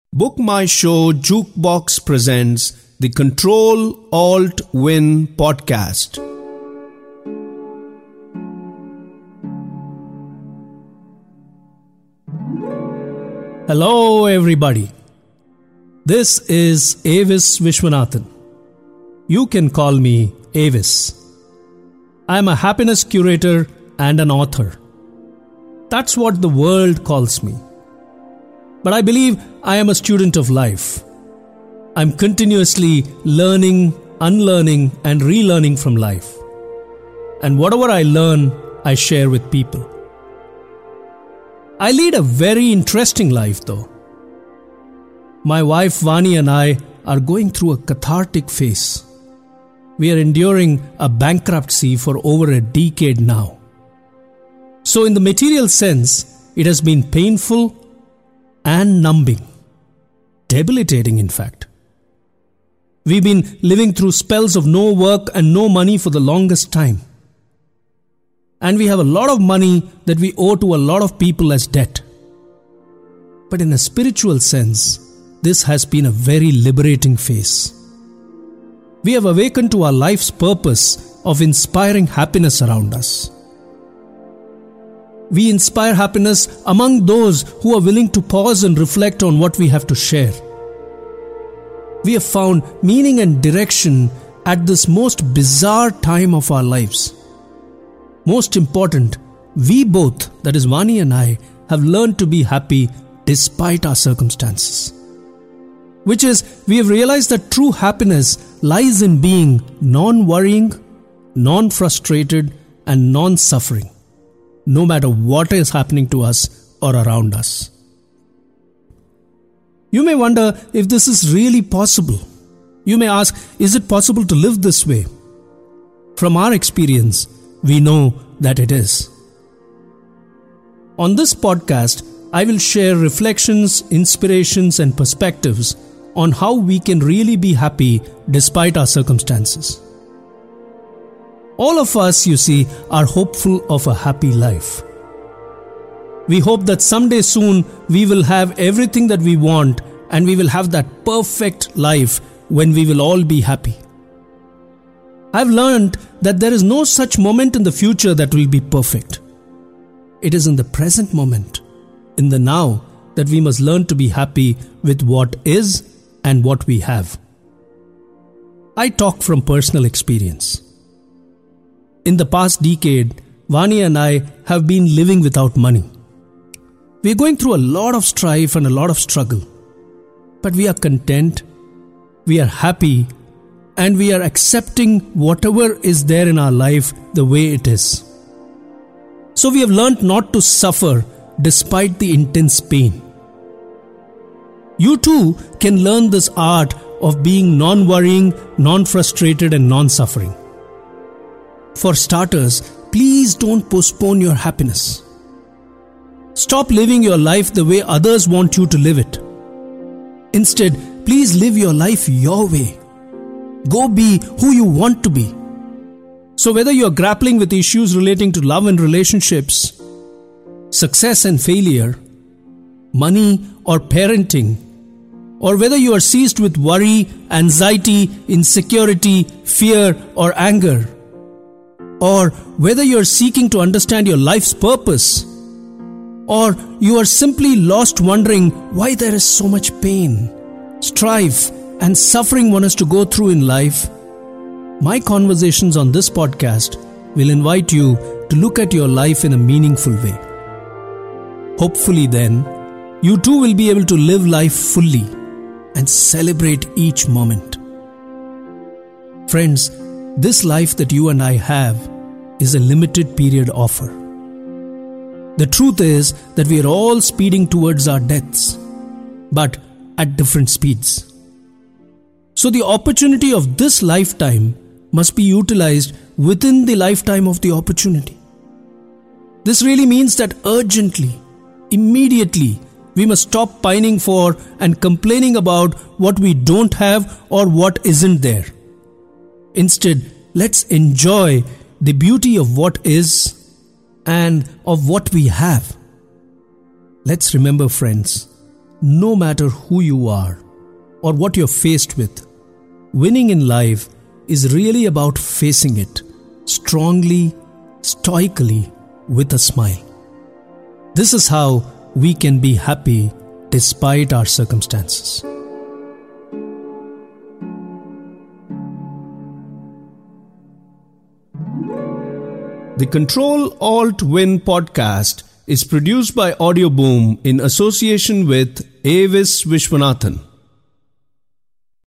Book My Show Jukebox presents the Control Alt Win podcast. Hello everybody. This is Avis Vishwanathan. You can call me Avis. I am a happiness curator and an author. That's what the world calls me. But I believe I am a student of life. I'm continuously learning, unlearning, and relearning from life. And whatever I learn, I share with people. I lead a very interesting life though. My wife Vani and I are going through a cathartic phase. We are enduring a bankruptcy for over a decade now. So in the material sense, it has been painful and numbing. Debilitating, in fact. We've been living through spells of no work and no money for the longest time. And we have a lot of money that we owe to a lot of people as debt. But in a spiritual sense, this has been a very liberating phase. We have awakened to our life's purpose of inspiring happiness around us. We inspire happiness among those who are willing to pause and reflect on what we have to share. We have found meaning and direction at this most bizarre time of our lives. Most important, we both, that is Vani and I, have learned to be happy despite our circumstances. Which is, we have realized that true happiness lies in being non-worrying, non-frustrated, and non-suffering, no matter what is happening to us or around us. You may wonder if this is really possible. You may ask, is it possible to live this way? From our experience, we know that it is. On this podcast, I will share reflections, inspirations, and perspectives on how we can really be happy despite our circumstances. All of us, you see, are hopeful of a happy life. We hope that someday soon we will have everything that we want and we will have that perfect life when we will all be happy. I've learned that there is no such moment in the future that will be perfect. It is in the present moment, in the now, that we must learn to be happy with what is and what we have. I talk from personal experience. In the past decade, Vani and I have been living without money. We are going through a lot of strife and a lot of struggle. But we are content, we are happy, and we are accepting whatever is there in our life the way it is. So we have learned not to suffer despite the intense pain. You too can learn this art of being non-worrying, non-frustrated, and non-suffering. For starters, please don't postpone your happiness. Stop living your life the way others want you to live it. Instead, please live your life your way. Go be who you want to be. So whether you are grappling with issues relating to love and relationships, success and failure, money or parenting, or whether you are seized with worry, anxiety, insecurity, fear, or anger, or whether you are seeking to understand your life's purpose, or you are simply lost wondering why there is so much pain, strife, and suffering one has to go through in life, my conversations on this podcast will invite you to look at your life in a meaningful way. Hopefully then, you too will be able to live life fully and celebrate each moment. Friends, this life that you and I have is a limited period offer. The truth is that we are all speeding towards our deaths, but at different speeds. So the opportunity of this lifetime must be utilized within the lifetime of the opportunity. This really means that urgently, immediately, we must stop pining for and complaining about what we don't have or what isn't there. Instead, let's enjoy the beauty of what is and of what we have. Let's remember, friends, no matter who you are or what you're faced with, winning in life is really about facing it strongly, stoically, with a smile. This is how we can be happy despite our circumstances. The Control-Alt-Win podcast is produced by Audio Boom in association with Avis Vishwanathan.